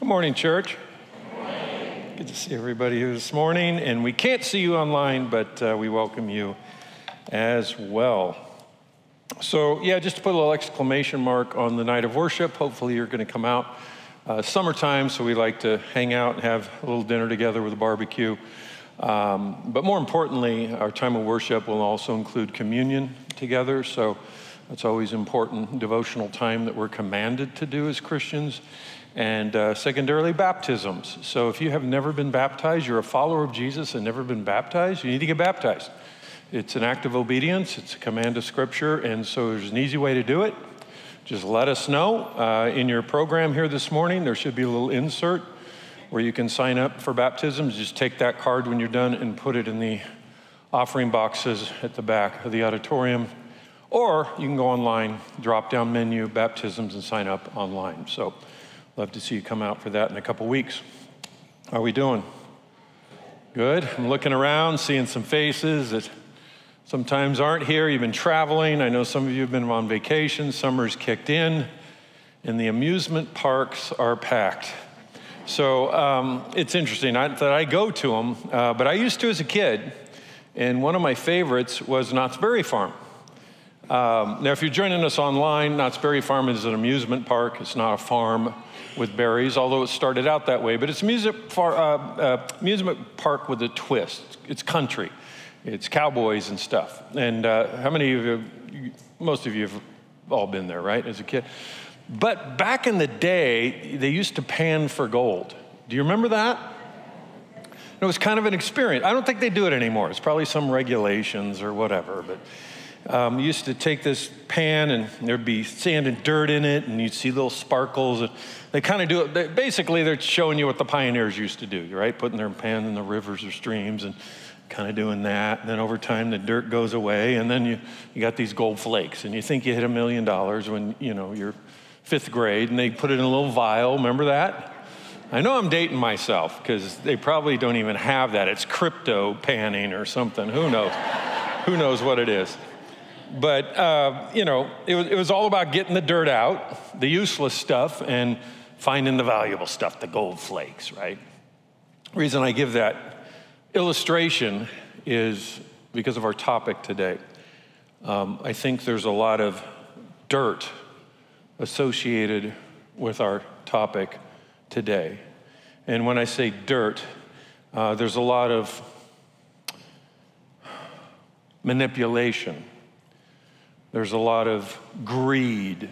Good morning, church. Good morning. Good to see everybody here this morning. And we can't see you online, but we welcome you as well. So, just to put a little exclamation mark on the night of worship. Hopefully you're going to come out. Summertime, so we like to hang out and have a little dinner together with a barbecue. But more importantly, our time of worship will also include communion together. So that's always important devotional time that we're commanded to do as Christians. And secondarily, baptisms. So if you have never been baptized, you're a follower of Jesus and never been baptized, you need to get baptized. It's an act of obedience. It's a command of Scripture. And so there's an easy way to do it. Just let us know. In your program here this morning, there should be a little insert where you can sign up for baptisms. Just take that card when you're done and put it in the offering boxes at the back of the auditorium. Or you can go online, drop-down menu, baptisms, and sign up online. So love to see you come out for that in a couple weeks. How are we doing? Good. I'm looking around, seeing some faces that sometimes aren't here. You've been traveling. I know some of you have been on vacation. Summer's kicked in, and the amusement parks are packed. So it's interesting that I go to them, but I used to as a kid, and one of my favorites was Knott's Berry Farm. Now, if you're joining us online, Knott's Berry Farm is an amusement park. It's not a farm with berries, although it started out that way. But it's an amusement park with a twist. It's country. It's cowboys and stuff. And how many of you, most of you have all been there, right, as a kid? But back in the day, they used to pan for gold. Do you remember that? It was kind of an experience. I don't think they do it anymore. It's probably some regulations or whatever, but you used to take this pan and there'd be sand and dirt in it and you'd see little sparkles. And they kind of do it. Basically, they're showing you what the pioneers used to do, right? Putting their pan in the rivers or streams and kind of doing that. And then over time, the dirt goes away. And then you got these gold flakes. And you think you hit $1 million when, you're fifth grade. And they put it in a little vial. Remember that? I know I'm dating myself because they probably don't even have that. It's crypto panning or something. Who knows? Who knows what it is? But, it was all about getting the dirt out, the useless stuff, and finding the valuable stuff, the gold flakes, right? The reason I give that illustration is because of our topic today. I think there's a lot of dirt associated with our topic today. And when I say dirt, there's a lot of manipulation. There's a lot of greed,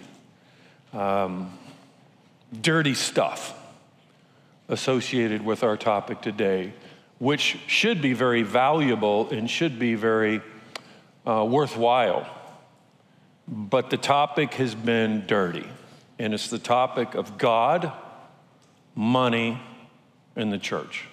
dirty stuff associated with our topic today, which should be very valuable and should be very worthwhile. But the topic has been dirty, and it's the topic of God, money, and the church.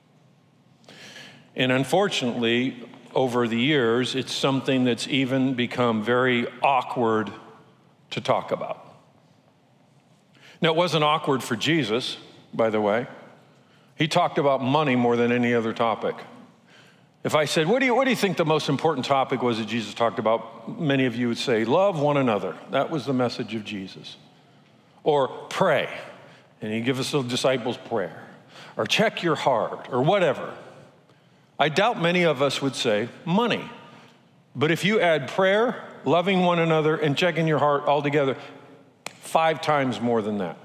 And unfortunately, over the years, it's something that's even become very awkward to talk about. Now, it wasn't awkward for Jesus, by the way. He talked about money more than any other topic. If I said, what do you think the most important topic was that Jesus talked about? Many of you would say, love one another. That was the message of Jesus. Or pray, and he'd give us the disciples' prayer. Or check your heart, or whatever. I doubt many of us would say money. But if you add prayer, loving one another, and checking your heart all together, 5 times more than that.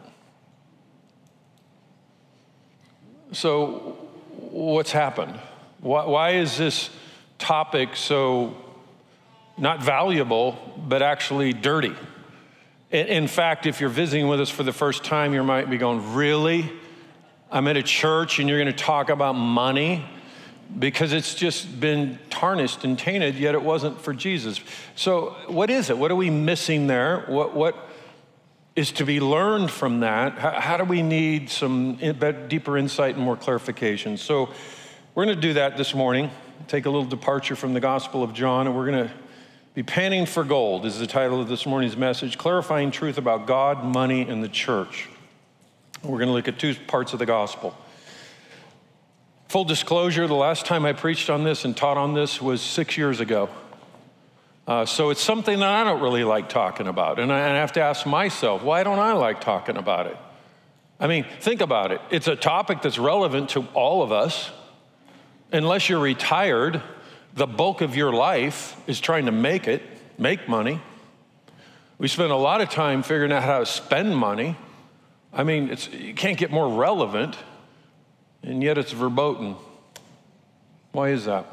So what's happened? Why is this topic so not valuable, but actually dirty? In fact, if you're visiting with us for the first time, you might be going, really? I'm at a church and you're going to talk about money? Because it's just been tarnished and tainted, yet it wasn't for Jesus. So what is it? What are we missing there? What is to be learned from that? How do we need some deeper insight and more clarification? So we're going to do that this morning, take a little departure from the Gospel of John, and we're going to be panning for gold is the title of this morning's message, clarifying truth about God, money, and the church. We're going to look at 2 parts of the gospel. Full disclosure, the last time I preached on this and taught on this was 6 years ago. So it's something that I don't really like talking about. And I have to ask myself, why don't I like talking about it? I mean, think about it. It's a topic that's relevant to all of us. Unless you're retired, the bulk of your life is trying to make money. We spend a lot of time figuring out how to spend money. I mean, you can't get more relevant, and yet it's verboten. Why is that?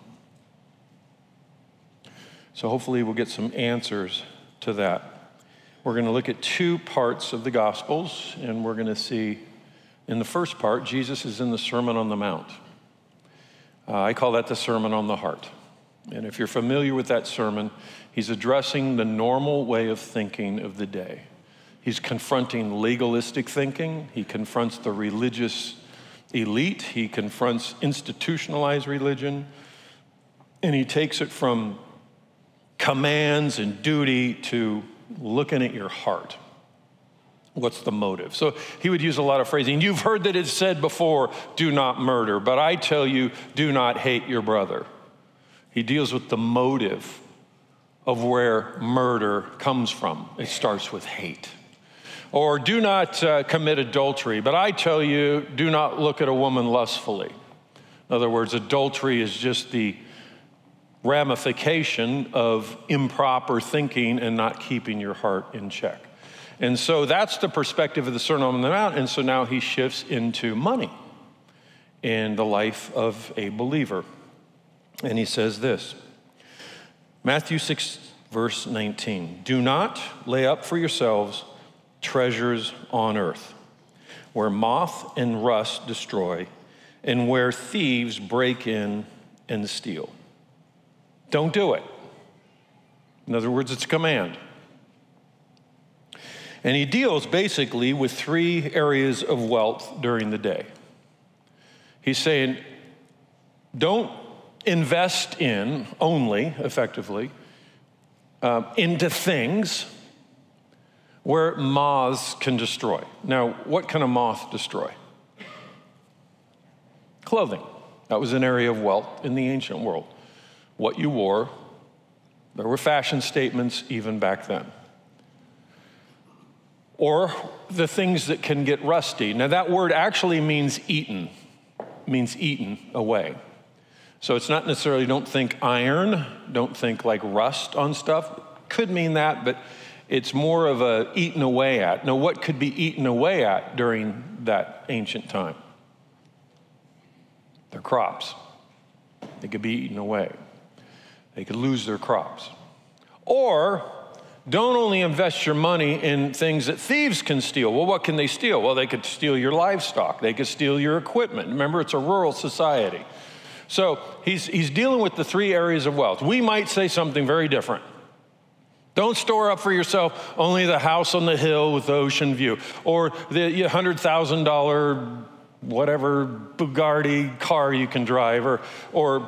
So hopefully we'll get some answers to that. We're going to look at two parts of the Gospels, and we're going to see in the first part, Jesus is in the Sermon on the Mount. I call that the Sermon on the Heart. And if you're familiar with that sermon, he's addressing the normal way of thinking of the day. He's confronting legalistic thinking. He confronts the religious elite. He confronts institutionalized religion. And he takes it from commands and duty to looking at your heart. What's the motive? So he would use a lot of phrasing. You've heard that it's said before, do not murder, but I tell you, do not hate your brother. He deals with the motive of where murder comes from. It starts with hate. Or do not commit adultery, but I tell you, do not look at a woman lustfully. In other words, adultery is just the ramification of improper thinking and not keeping your heart in check. And so that's the perspective of the Sermon on the Mount. And so now he shifts into money in the life of a believer. And he says this, Matthew 6, verse 19, do not lay up for yourselves treasures on earth, where moth and rust destroy, and where thieves break in and steal. Don't do it. In other words, it's a command. And he deals basically with three areas of wealth during the day. He's saying, don't invest in only, effectively, into things where moths can destroy. Now, what can a moth destroy? Clothing. That was an area of wealth in the ancient world. What you wore, there were fashion statements even back then. Or the things that can get rusty. Now that word actually means eaten away. So it's not necessarily, don't think iron, don't think like rust on stuff. Could mean that, but it's more of a eaten away at. Now what could be eaten away at during that ancient time? Their crops. They could be eaten away. They could lose their crops. Or don't only invest your money in things that thieves can steal. Well, what can they steal? Well, they could steal your livestock. They could steal your equipment. Remember, it's a rural society. So he's dealing with the three areas of wealth. We might say something very different. Don't store up for yourself only the house on the hill with the ocean view, or the $100,000 whatever Bugatti car you can drive, or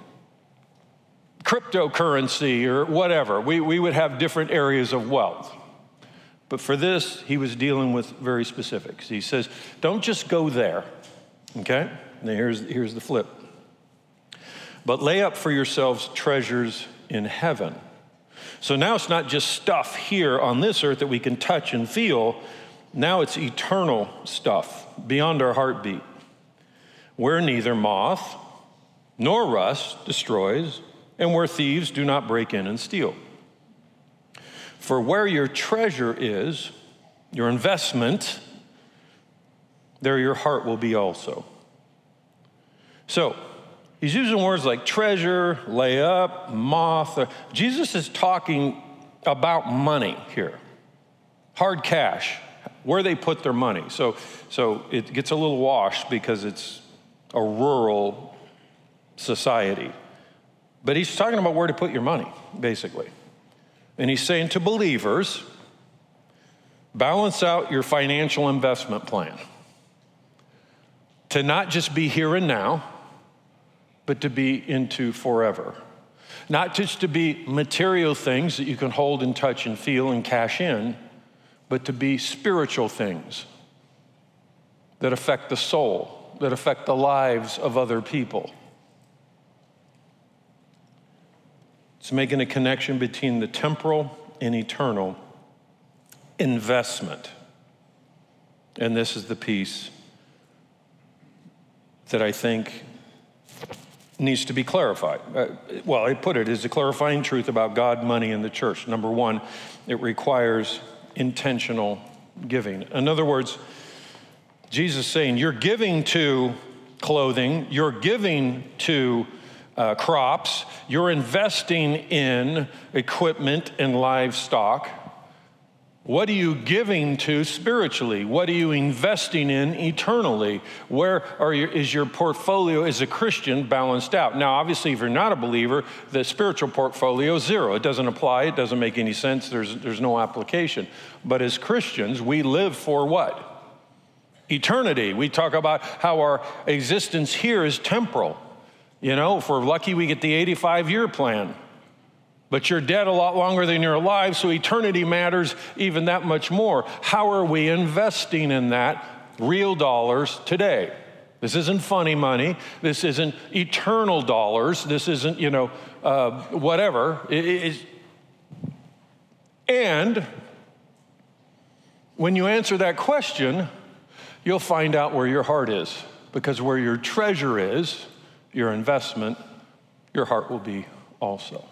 cryptocurrency or whatever. We would have different areas of wealth. But for this, he was dealing with very specifics. He says, don't just go there, okay? Now here's the flip. But lay up for yourselves treasures in heaven. So now it's not just stuff here on this earth that we can touch and feel. Now it's eternal stuff beyond our heartbeat, where neither moth nor rust destroys, and where thieves do not break in and steal. For where your treasure is, your investment, there your heart will be also. So he's using words like treasure, lay up, moth. Jesus is talking about money here. Hard cash, where they put their money. So it gets a little washed because it's a rural society. But he's talking about where to put your money, basically. And he's saying to believers, balance out your financial investment plan. To not just be here and now, but to be into forever. Not just to be material things that you can hold and touch and feel and cash in, but to be spiritual things that affect the soul, that affect the lives of other people. It's making a connection between the temporal and eternal investment. And this is the piece that I think needs to be clarified. Well, I put it as a clarifying truth about God, money, and the church. Number one, it requires intentional giving. In other words, Jesus is saying, you're giving to clothing, you're giving to crops, you're investing in equipment and livestock. What are you giving to spiritually? What are you investing in eternally? Where is your portfolio as a Christian balanced out? Now, obviously, if you're not a believer, the spiritual portfolio is zero. It doesn't apply. It doesn't make any sense. There's no application. But as Christians, we live for what? Eternity. We talk about how our existence here is temporal. You know, if we're lucky, we get the 85-year plan. But you're dead a lot longer than you're alive, so eternity matters even that much more. How are we investing in that? Real dollars today. This isn't funny money. This isn't eternal dollars. This isn't, whatever. And when you answer that question, you'll find out where your heart is. Because where your treasure is, your investment, your heart will be also.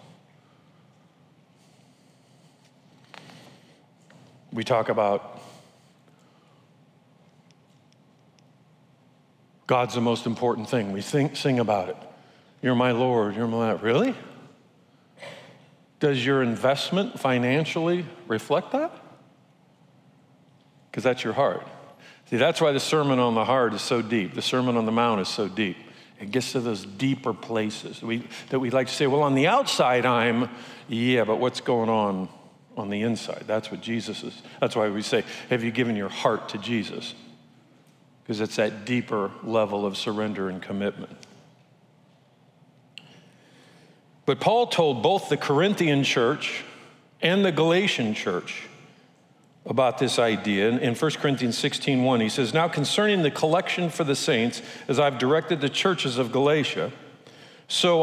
We talk about God's the most important thing. We sing about it. You're my Lord, you're my Lord. Really? Does your investment financially reflect that? Because that's your heart. See, that's why the Sermon on the Heart is so deep. The Sermon on the Mount is so deep. It gets to those deeper places that we like to say, well, on the outside but what's going on the inside? That's what Jesus is. That's why we say, have you given your heart to Jesus? Because it's that deeper level of surrender and commitment. But Paul told both the Corinthian church and the Galatian church about this idea. In 1 Corinthians 16:1, he says, now concerning the collection for the saints, as I've directed the churches of Galatia, so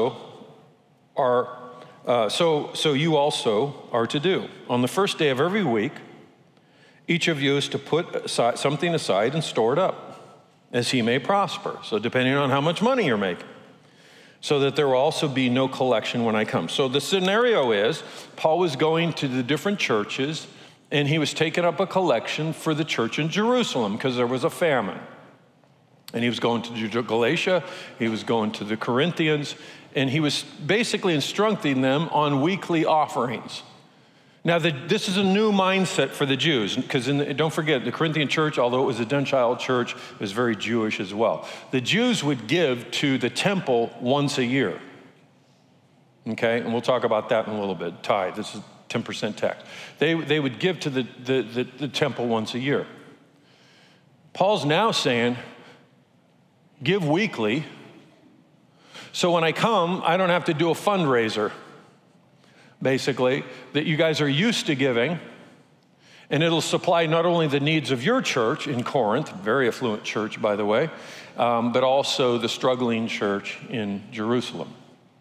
you also are to do. On the first day of every week, each of you is to put something aside and store it up, as he may prosper. So depending on how much money you're making, so that there will also be no collection when I come. So the scenario is, Paul was going to the different churches, and he was taking up a collection for the church in Jerusalem, because there was a famine. And he was going to Galatia, he was going to the Corinthians, and he was basically instructing them on weekly offerings. Now, this is a new mindset for the Jews, because don't forget, the Corinthian church, although it was a Gentile church, was very Jewish as well. The Jews would give to the temple once a year. Okay, and we'll talk about that in a little bit. Tithe, this is 10% tax. They would give to the temple once a year. Paul's now saying, give weekly, so when I come, I don't have to do a fundraiser, basically, that you guys are used to giving, and it'll supply not only the needs of your church in Corinth, very affluent church, by the way, but also the struggling church in Jerusalem.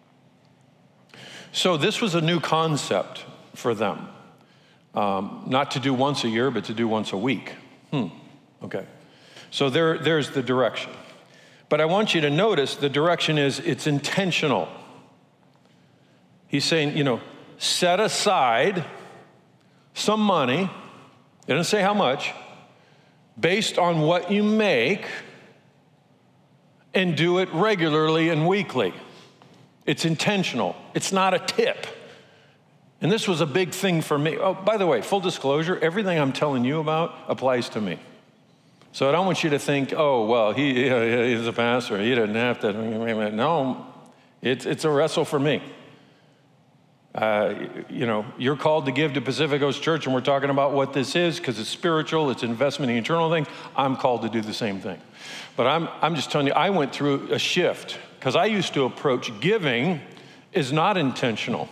So this was a new concept for them, not to do once a year, but to do once a week. Okay, so there's the direction. But I want you to notice the direction is it's intentional. He's saying, set aside some money, he doesn't say how much, based on what you make, and do it regularly and weekly. It's intentional. It's not a tip. And this was a big thing for me. Oh, by the way, full disclosure, everything I'm telling you about applies to me. So I don't want you to think, oh, well, he's a pastor. He doesn't have to. No, it's a wrestle for me. You're called to give to Pacific Coast Church, and we're talking about what this is because it's spiritual, it's investment in eternal things. I'm called to do the same thing. But I'm just telling you, I went through a shift because I used to approach giving is not intentional.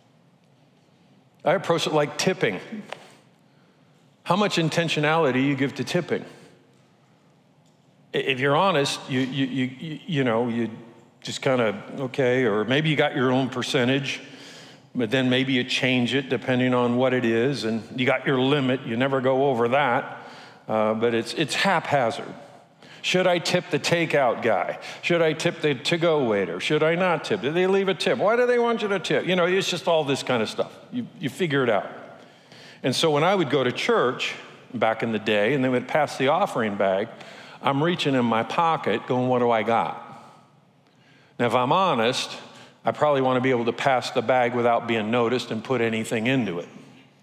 I approach it like tipping. How much intentionality you give to tipping? If you're honest, you just kind of, okay, or maybe you got your own percentage, but then maybe you change it depending on what it is, and you got your limit. You never go over that. but it's haphazard. Should I tip the takeout guy? Should I tip the to-go waiter? Should I not tip? Did they leave a tip? Why do they want you to tip? You know, it's just all this kind of stuff. You figure it out. And so when I would go to church back in the day and they would pass the offering bag, I'm reaching in my pocket going, what do I got? Now, if I'm honest, I probably want to be able to pass the bag without being noticed and put anything into it,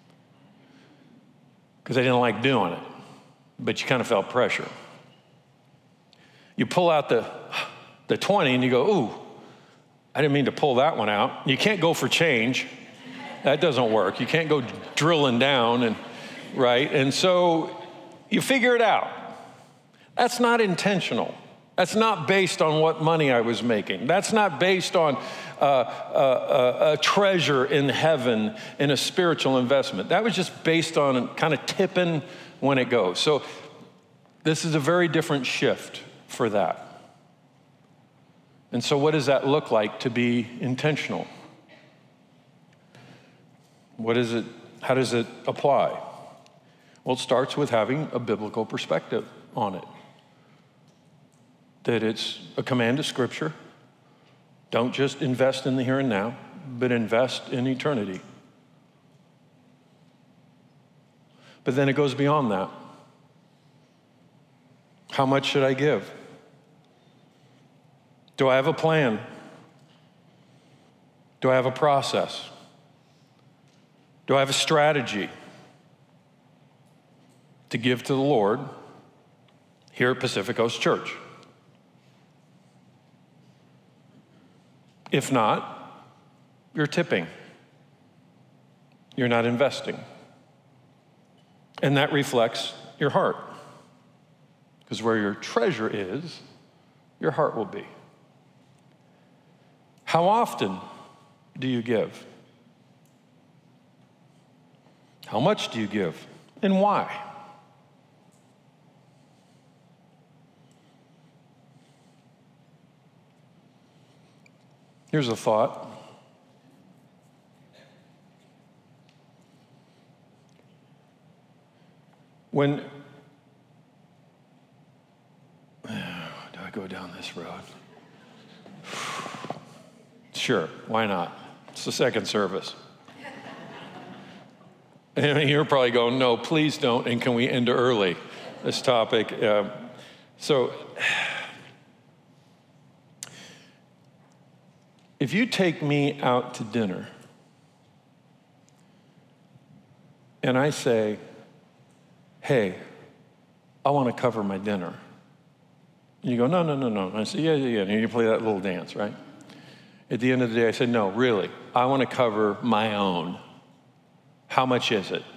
because I didn't like doing it, but you kind of felt pressure. You pull out the 20 and you go, ooh, I didn't mean to pull that one out. You can't go for change. That doesn't work. You can't go drilling down, and right? And so you figure it out. That's not intentional. That's not based on what money I was making. That's not based on a treasure in heaven in a spiritual investment. That was just based on kind of tipping when it goes. So this is a very different shift for that. And so what does that look like to be intentional? What is it? How does it apply? Well, it starts with having a biblical perspective on it. That it's a command of Scripture. Don't just invest in the here and now, but invest in eternity. But then it goes beyond that. How much should I give? Do I have a plan? Do I have a process? Do I have a strategy to give to the Lord here at Pacific Coast Church? If not, you're tipping. You're not investing. And that reflects your heart. Because where your treasure is, your heart will be. How often do you give? How much do you give? And why? Here's a thought. When do I go down this road? Sure, why not? It's the second service. And you're probably going, no, please don't, and can we end early? This topic. If you take me out to dinner and I say, hey, I want to cover my dinner. And you go, no. And I say, yeah. And you play that little dance, right? At the end of the day, I said, no, really, I want to cover my own. How much is it?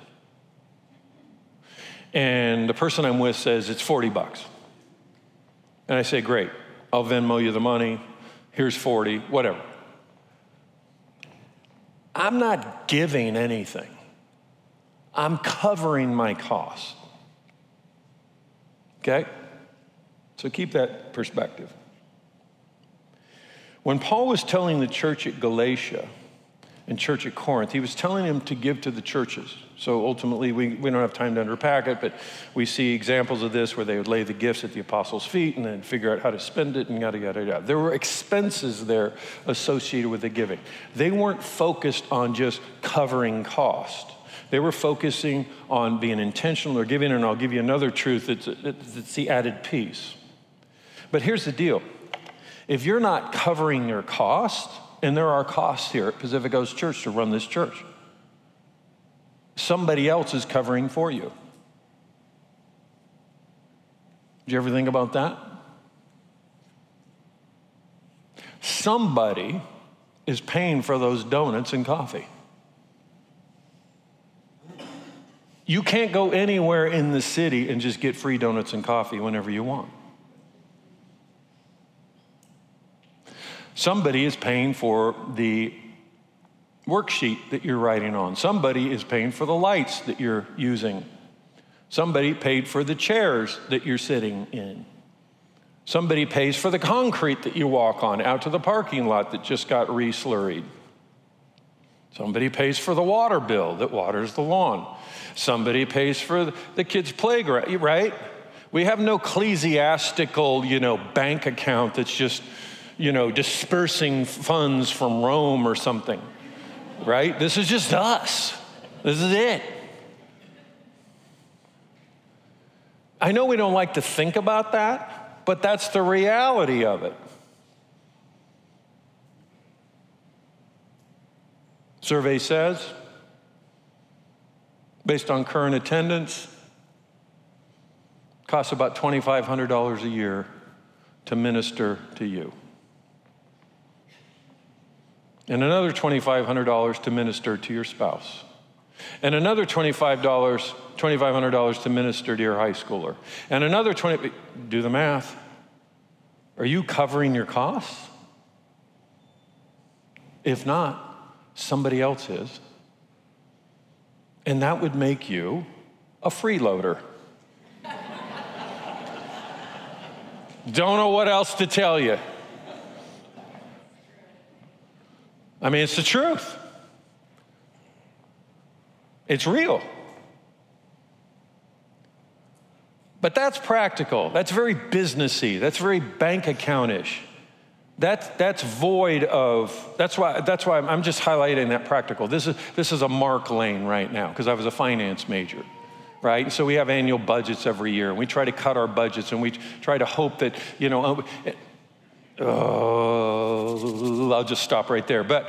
And the person I'm with says, it's $40. And I say, great, I'll Venmo you the money. Here's 40, whatever. I'm not giving anything. I'm covering my cost. Okay? So keep that perspective. When Paul was telling the church at Galatia and church at Corinth, he was telling them to give to the churches. So ultimately, we don't have time to unpack it, but we see examples of this where they would lay the gifts at the apostles' feet and then figure out how to spend it and yada, yada, yada. There were expenses there associated with the giving. They weren't focused on just covering cost. They were focusing on being intentional or giving, and I'll give you another truth, it's the added piece. But here's the deal. If you're not covering your cost, and there are costs here at Pacific Coast Church to run this church, somebody else is covering for you. Did you ever think about that? Somebody is paying for those donuts and coffee. You can't go anywhere in the city and just get free donuts and coffee whenever you want. Somebody is paying for the worksheet that you're writing on. Somebody is paying for the lights that you're using. Somebody paid for the chairs that you're sitting in. Somebody pays for the concrete that you walk on out to the parking lot that just got re-slurried. Somebody pays for the water bill that waters the lawn. Somebody pays for the kids' playground, right? We have no ecclesiastical, bank account that's just, dispersing funds from Rome or something, right? This is just us. This is it. I know we don't like to think about that, but that's the reality of it. Survey says, based on current attendance, costs about $2,500 a year to minister to you. And another $2,500 to minister to your spouse. And another $2,500 to minister to your high schooler. And another do the math. Are you covering your costs? If not, somebody else is. And that would make you a freeloader. Don't know what else to tell you. I mean, it's the truth. It's real. But that's practical. That's very businessy. That's very bank account-ish. That's void of, that's why I'm just highlighting that practical. This is a Mark Lane right now, because I was a finance major, right? So we have annual budgets every year, and we try to cut our budgets, and we try to hope that, I'll just stop right there. But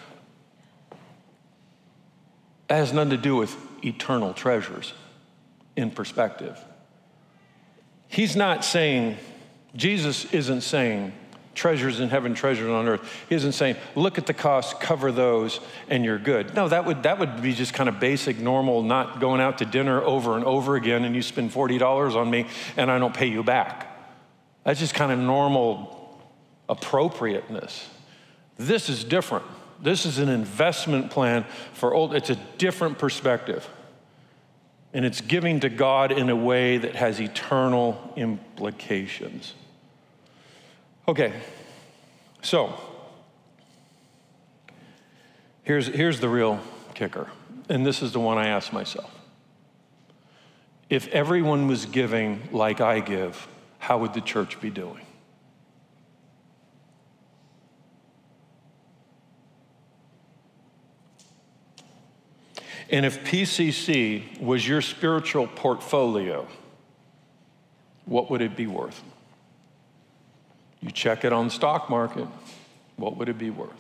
it has nothing to do with eternal treasures in perspective. He's not saying, Jesus isn't saying, treasures in heaven, treasures on earth. He isn't saying, look at the costs, cover those, and you're good. No, that would be just kind of basic, normal, not going out to dinner over and over again, and you spend $40 on me, and I don't pay you back. That's just kind of normal appropriateness. This is different. This is an investment plan it's a different perspective. And it's giving to God in a way that has eternal implications. Okay, so here's the real kicker, and this is the one I asked myself. If everyone was giving like I give, how would the church be doing? And if PCC was your spiritual portfolio, what would it be worth? You check it on the stock market, what would it be worth?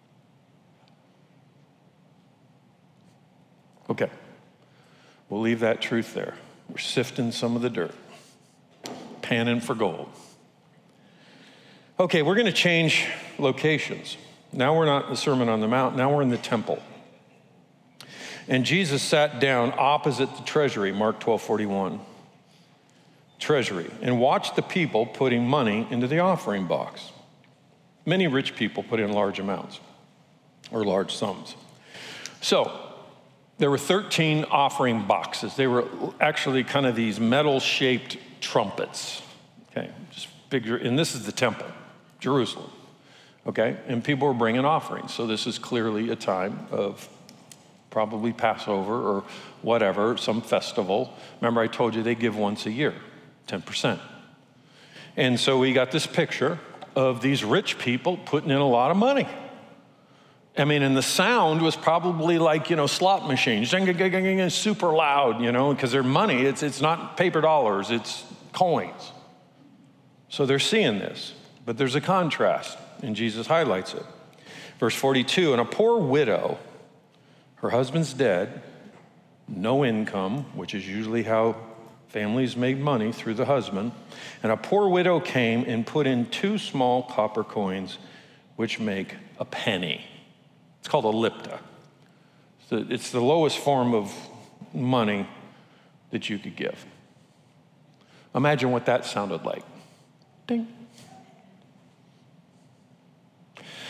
Okay, we'll leave that truth there. We're sifting some of the dirt, panning for gold. Okay, we're going to change locations. Now we're not in the Sermon on the Mount, now we're in the temple. And Jesus sat down opposite the treasury, Mark 12:41. Treasury, and watched the people putting money into the offering box. Many rich people put in large amounts or large sums. So there were 13 offering boxes. They were actually kind of these metal-shaped trumpets. Okay, just bigger, and this is the temple, Jerusalem. Okay, and people were bringing offerings. So this is clearly a time of probably Passover or whatever, some festival. Remember, I told you they give once a year. 10%. And so we got this picture of these rich people putting in a lot of money. I mean, and the sound was probably like, slot machines, super loud, because they're money. It's not paper dollars, it's coins. So they're seeing this, but there's a contrast, and Jesus highlights it. Verse 42, and a poor widow, her husband's dead, no income, which is usually how families made money, through the husband. And a poor widow came and put in 2 small copper coins, which make a penny. It's called a lipta. It's the lowest form of money that you could give. Imagine what that sounded like. Ding.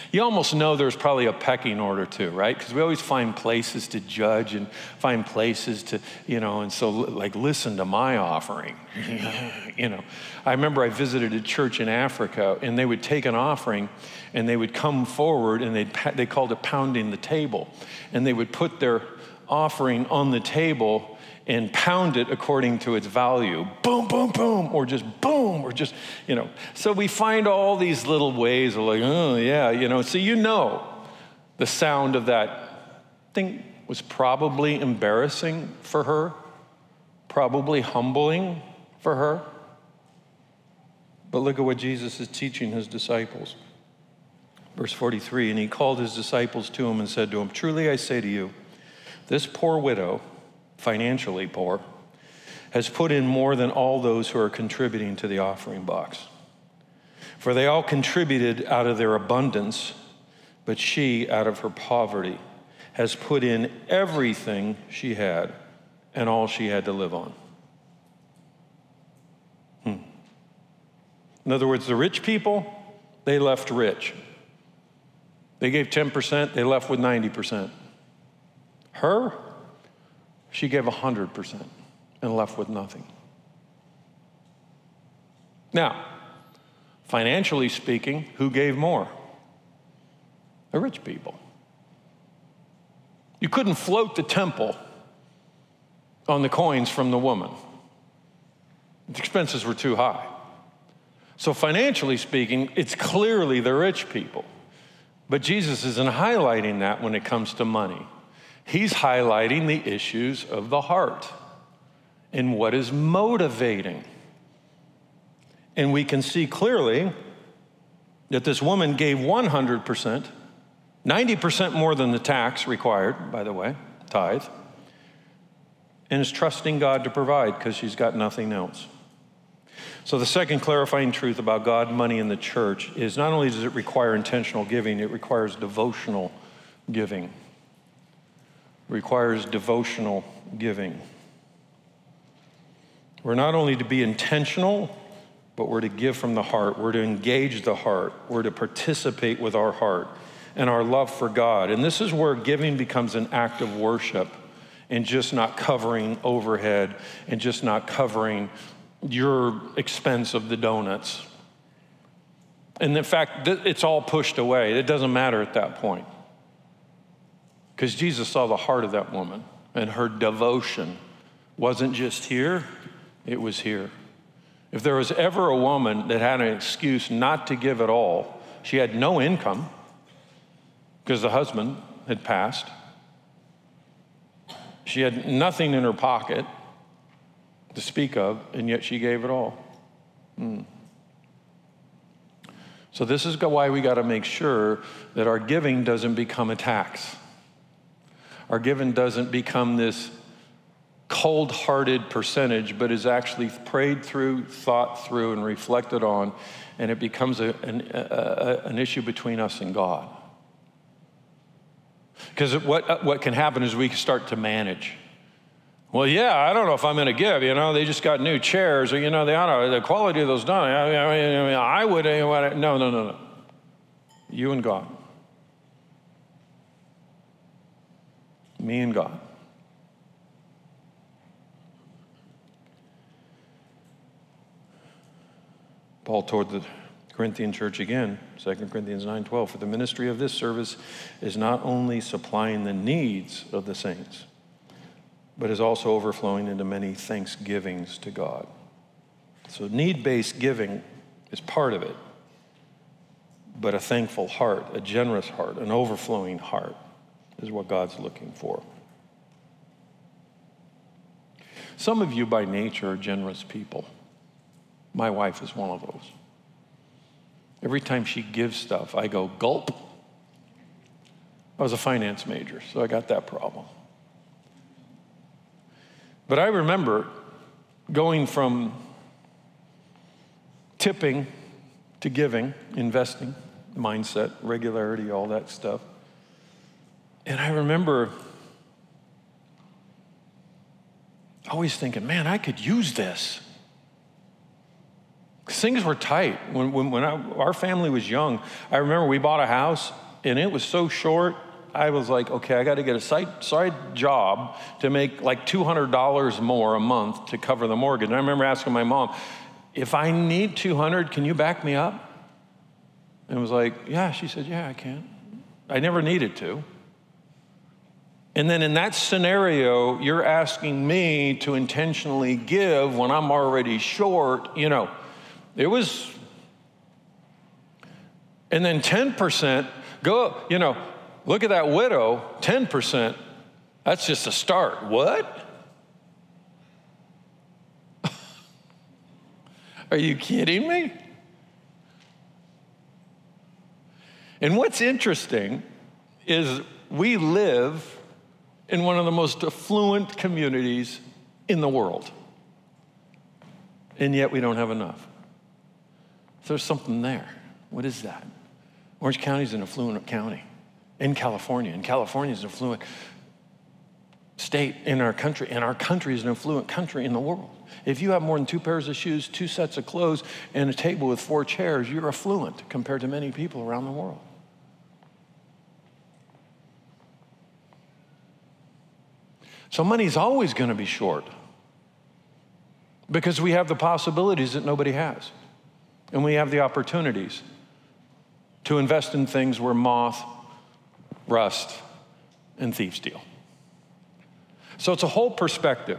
You almost know there's probably a pecking order too, right? Because we always find places to judge and find places to, and so like, listen to my offering. I remember I visited a church in Africa, and they would take an offering and they would come forward, and they called it pounding the table. And they would put their offering on the table and pound it according to its value. Boom, boom, boom, or just boom, or just, So we find all these little ways of like, oh yeah, so the sound of that thing was probably embarrassing for her, probably humbling for her. But look at what Jesus is teaching his disciples. Verse 43, and he called his disciples to him and said to him, truly I say to you, this poor widow, financially poor, has put in more than all those who are contributing to the offering box. For they all contributed out of their abundance, but she, out of her poverty, has put in everything she had and all she had to live on. In other words, the rich people, they left rich. They gave 10%, they left with 90%. Her, she gave 100% and left with nothing. Now, financially speaking, who gave more? The rich people. You couldn't float the temple on the coins from the woman. The expenses were too high. So financially speaking, it's clearly the rich people. But Jesus isn't highlighting that when it comes to money. He's highlighting the issues of the heart and what is motivating. And we can see clearly that this woman gave 100%, 90% more than the tax required, by the way, tithe, and is trusting God to provide because she's got nothing else. So the second clarifying truth about God, money, and the church is not only does it require intentional giving, it requires devotional giving. It requires devotional giving. We're not only to be intentional, but we're to give from the heart. We're to engage the heart. We're to participate with our heart and our love for God. And this is where giving becomes an act of worship and just not covering overhead and just not covering your expense of the donuts. And in fact, it's all pushed away. It doesn't matter at that point. Because Jesus saw the heart of that woman, and her devotion wasn't just here, it was here. If there was ever a woman that had an excuse not to give at all, she had no income because the husband had passed. She had nothing in her pocket to speak of, and yet she gave it all. So this is why we got to make sure that our giving doesn't become a tax. Our giving doesn't become this cold-hearted percentage, but is actually prayed through, thought through, and reflected on, and it becomes an issue between us and God. Because what can happen is we start to manage. Well, yeah, I don't know if I'm going to give. They just got new chairs, or the quality of those done. I would. No. You and God. Me and God. Paul told the Corinthian church again, 2 Corinthians 9:12, for the ministry of this service is not only supplying the needs of the saints, but is also overflowing into many thanksgivings to God. So need-based giving is part of it, but a thankful heart, a generous heart, an overflowing heart is what God's looking for. Some of you by nature are generous people. My wife is one of those. Every time she gives stuff, I go, gulp. I was a finance major, so I got that problem. But I remember going from tipping to giving, investing, mindset, regularity, all that stuff. And I remember always thinking, man, I could use this. things were tight. When our family was young, I remember we bought a house, and it was so short, I was like, okay, I got to get a side job to make like $200 more a month to cover the mortgage. And I remember asking my mom, if I need $200, can you back me up? And it was like, yeah. She said, yeah, I can. I never needed to. And then in that scenario, you're asking me to intentionally give when I'm already short, you know. It was, and then 10%, go, you know, look at that widow, 10%, that's just a start. What? Are you kidding me? And what's interesting is we live in one of the most affluent communities in the world, and yet we don't have enough. So there's something there. What is that? Orange County is an affluent county in California, and California is an affluent state in our country, and our country is an affluent country in the world. If you have more than 2 pairs of shoes, 2 sets of clothes, and a table with 4 chairs, you're affluent compared to many people around the world. So money's always going to be short because we have the possibilities that nobody has. And we have the opportunities to invest in things where moth, rust, and thieves steal. So it's a whole perspective.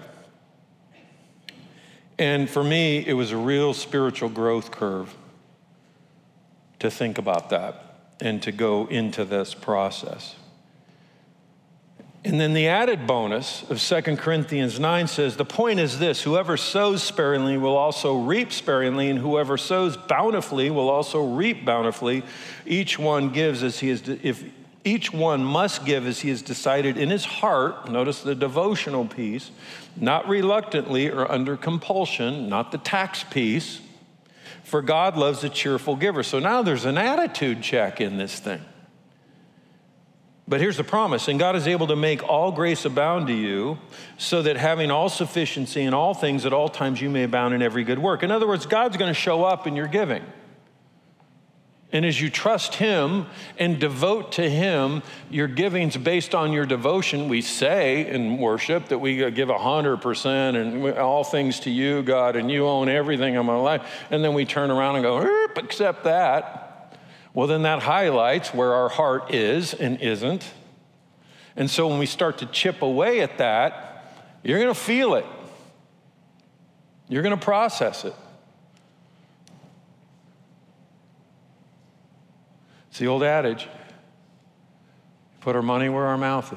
And for me, it was a real spiritual growth curve to think about that and to go into this process. And then the added bonus of 2 Corinthians 9 says, the point is this, whoever sows sparingly will also reap sparingly, and whoever sows bountifully will also reap bountifully. Each one gives as he is, if each one must give as he has decided in his heart, notice the devotional piece, not reluctantly or under compulsion, not the tax piece, for God loves a cheerful giver. So now there's an attitude check in this thing. But here's the promise, and God is able to make all grace abound to you, so that having all sufficiency in all things at all times you may abound in every good work. In other words, God's going to show up in your giving. And as you trust him and devote to him, your giving's based on your devotion. We say in worship that we give 100% and all things to you, God, and you own everything in my life. And then we turn around and go, accept that. Well, then that highlights where our heart is and isn't. And so when we start to chip away at that, you're going to feel it. You're going to process it. It's the old adage, put our money where our mouth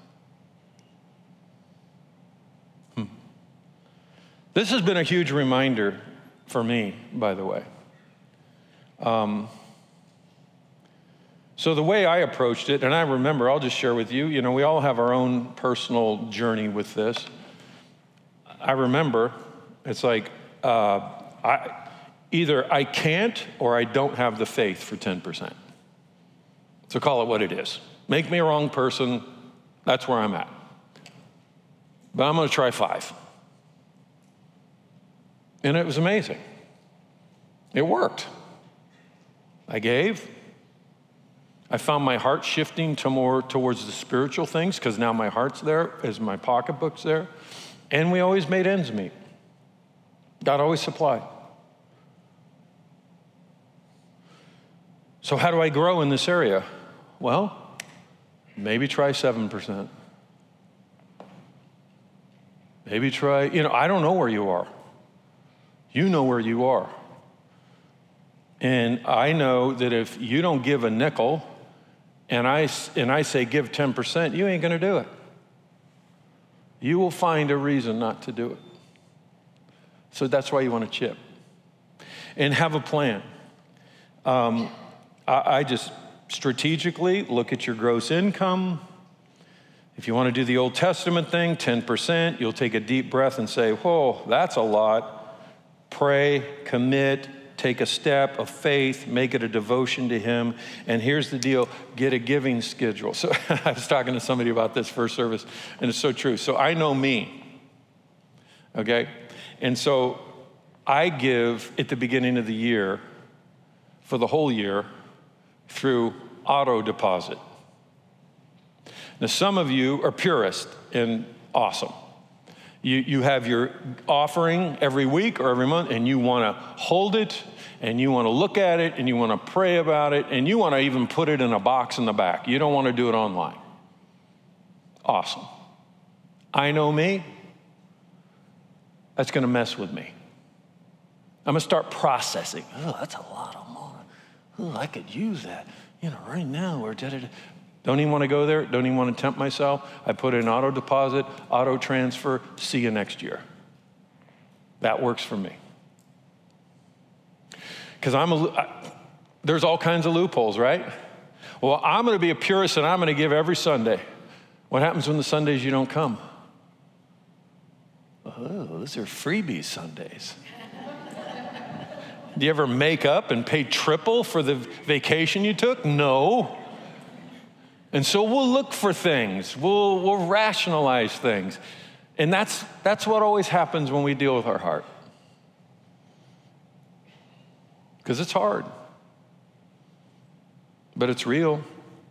is. This has been a huge reminder for me, by the way. So the way I approached it, and I remember, I'll just share with you, you know, we all have our own personal journey with this. I remember, it's like, either I can't or I don't have the faith for 10%. So call it what it is. Make me a wrong person, that's where I'm at. But I'm going to try 5. And it was amazing. It worked. I gave. I found my heart shifting to more towards the spiritual things because now my heart's there, as my pocketbook's there. And we always made ends meet. God always supplied. So how do I grow in this area? Well, maybe try 7%. Maybe try, I don't know where you are. You know where you are. And I know that if you don't give a nickel and I say give 10%, you ain't going to do it. You will find a reason not to do it. So that's why you want to chip. And have a plan. I just strategically look at your gross income. If you want to do the Old Testament thing, 10%, you'll take a deep breath and say, whoa, that's a lot. Pray, commit, take a step of faith, make it a devotion to him. And here's the deal, get a giving schedule. So I was talking to somebody about this first service, and it's so true. So I know me, okay? And so I give at the beginning of the year for the whole year through auto deposit. Now, some of you are purists and awesome. You have your offering every week or every month, and you want to hold it, and you want to look at it, and you want to pray about it, and you want to even put it in a box in the back. You don't want to do it online. Awesome. I know me. That's going to mess with me. I'm going to start processing. Oh, that's a lot of money. Oh, I could use that. Right now we're da-da-da. Don't even want to go there. Don't even want to tempt myself. I put in auto deposit, auto transfer. See you next year. That works for me. Because there's all kinds of loopholes, right? Well, I'm going to be a purist and I'm going to give every Sunday. What happens when the Sundays you don't come? Oh, those are freebie Sundays. Do you ever make up and pay triple for the vacation you took? No. And so we'll look for things. We'll rationalize things. And that's what always happens when we deal with our heart. Because it's hard. But it's real.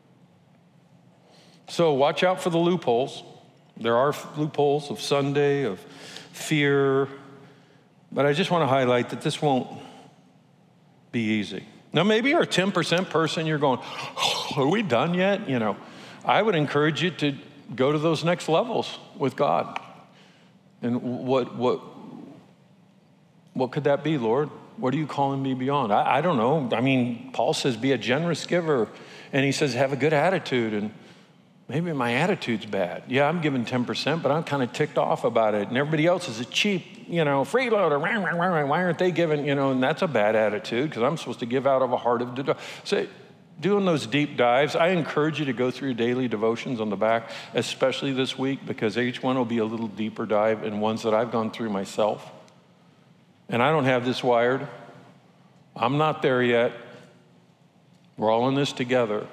So watch out for the loopholes. There are loopholes of Sunday, of fear. But I just want to highlight that this won't be easy. Now, maybe you're a 10% person, you're going, are we done yet? I would encourage you to go to those next levels with God. And what could that be, Lord? What are you calling me beyond? I don't know. I mean, Paul says, be a generous giver. And he says, have a good attitude. And maybe my attitude's bad. Yeah, I'm giving 10%, but I'm kind of ticked off about it. And everybody else is a cheap, freeloader. Why aren't they giving, and that's a bad attitude because I'm supposed to give out of a heart of, so doing those deep dives, I encourage you to go through your daily devotions on the back, especially this week, because each one will be a little deeper dive and ones that I've gone through myself. And I don't have this wired. I'm not there yet. We're all in this together.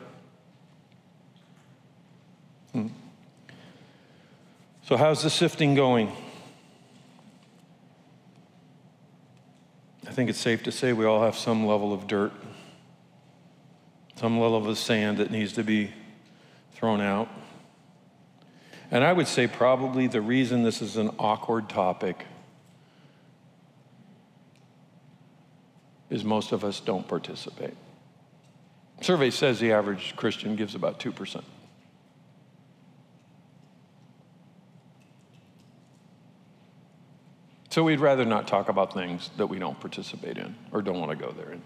So how's the sifting going? I think it's safe to say we all have some level of dirt, some level of sand that needs to be thrown out. And I would say probably the reason this is an awkward topic is most of us don't participate. Survey says the average Christian gives about 2%. So we'd rather not talk about things that we don't participate in or don't want to go there in.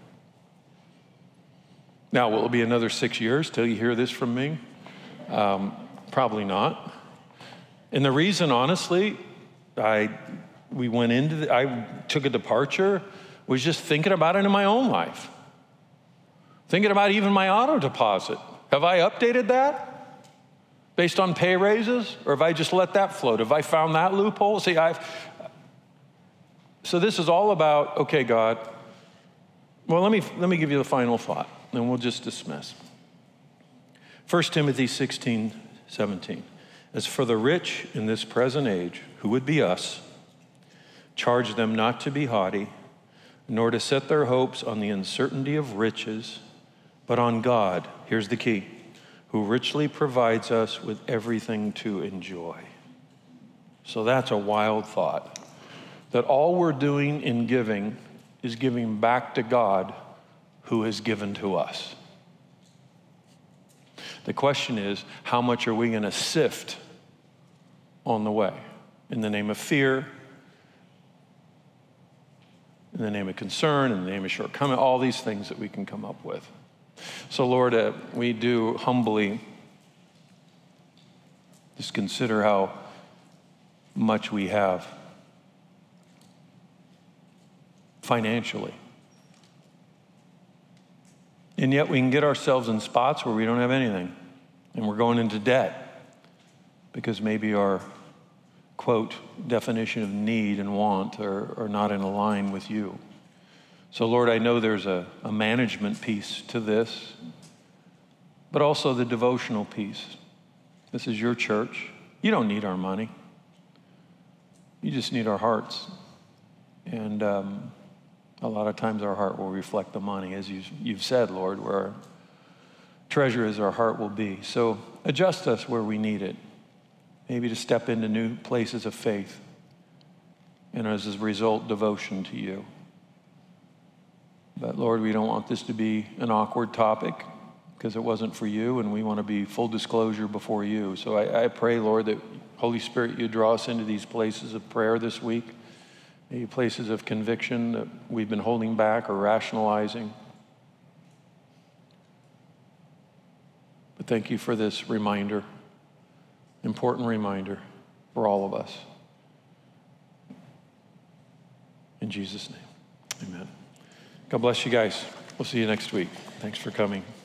Now, will it be another 6 years till you hear this from me? Probably not. And the reason, honestly, I took a departure was just thinking about it in my own life. Thinking about even my auto deposit. Have I updated that based on pay raises? Or have I just let that float? Have I found that loophole? See, so this is all about, okay, God, well, let me give you the final thought, and we'll just dismiss. 1 Timothy 16:17. As for the rich in this present age, who would be us, charge them not to be haughty, nor to set their hopes on the uncertainty of riches, but on God, here's the key, who richly provides us with everything to enjoy. So that's a wild thought. That all we're doing in giving is giving back to God who has given to us. The question is, how much are we going to sift on the way? In the name of fear, in the name of concern, in the name of shortcoming, all these things that we can come up with. So Lord, we do humbly just consider how much we have financially. And yet we can get ourselves in spots where we don't have anything. And we're going into debt because maybe our, quote, definition of need and want are not in line with you. So Lord, I know there's a management piece to this, but also the devotional piece. This is your church. You don't need our money. You just need our hearts. And a lot of times our heart will reflect the money. As you've said, Lord, where our treasure is, our heart will be. So adjust us where we need it, maybe to step into new places of faith, and as a result, devotion to you. But Lord, we don't want this to be an awkward topic because it wasn't for you, and we want to be full disclosure before you. So I pray, Lord, that Holy Spirit, you draw us into these places of prayer this week, maybe places of conviction that we've been holding back or rationalizing. But thank you for this reminder, important reminder for all of us. In Jesus' name, amen. God bless you guys. We'll see you next week. Thanks for coming.